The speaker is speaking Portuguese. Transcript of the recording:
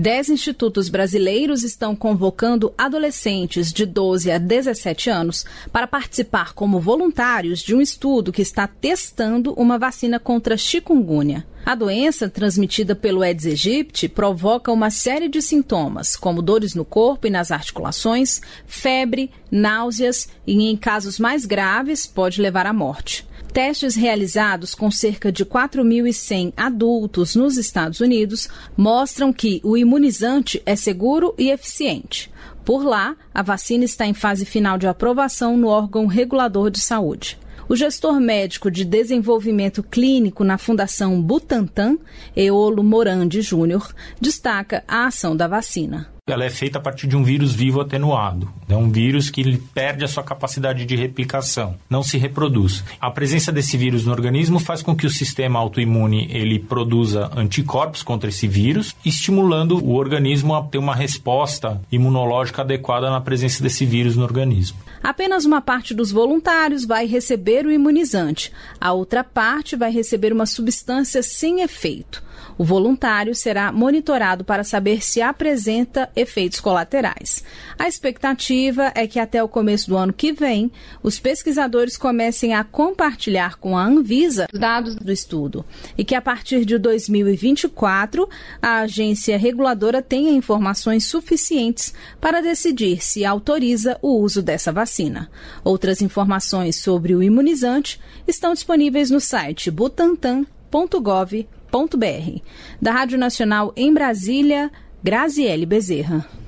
10 institutos brasileiros estão convocando adolescentes de 12 a 17 anos para participar como voluntários de um estudo que está testando uma vacina contra chikungunya. A doença, transmitida pelo Aedes aegypti, provoca uma série de sintomas, como dores no corpo e nas articulações, febre, náuseas e, em casos mais graves, pode levar à morte. Testes realizados com cerca de 4.100 adultos nos Estados Unidos mostram que o imunizante é seguro e eficiente. Por lá, a vacina está em fase final de aprovação no órgão regulador de saúde. O gestor médico de desenvolvimento clínico na Fundação Butantan, Eolo Morandi Júnior, destaca a ação da vacina. Ela é feita a partir de um vírus vivo atenuado. É um vírus que ele perde a sua capacidade de replicação, não se reproduz. A presença desse vírus no organismo faz com que o sistema autoimune ele produza anticorpos contra esse vírus, estimulando o organismo a ter uma resposta imunológica adequada na presença desse vírus no organismo. Apenas uma parte dos voluntários vai receber o imunizante. A outra parte vai receber uma substância sem efeito. O voluntário será monitorado para saber se apresenta efeitos colaterais. A expectativa é que até o começo do ano que vem, os pesquisadores comecem a compartilhar com a Anvisa os dados do estudo e que a partir de 2024, a agência reguladora tenha informações suficientes para decidir se autoriza o uso dessa vacina. Outras informações sobre o imunizante estão disponíveis no site butantan.gov.br. Da Rádio Nacional em Brasília, Graziele Bezerra.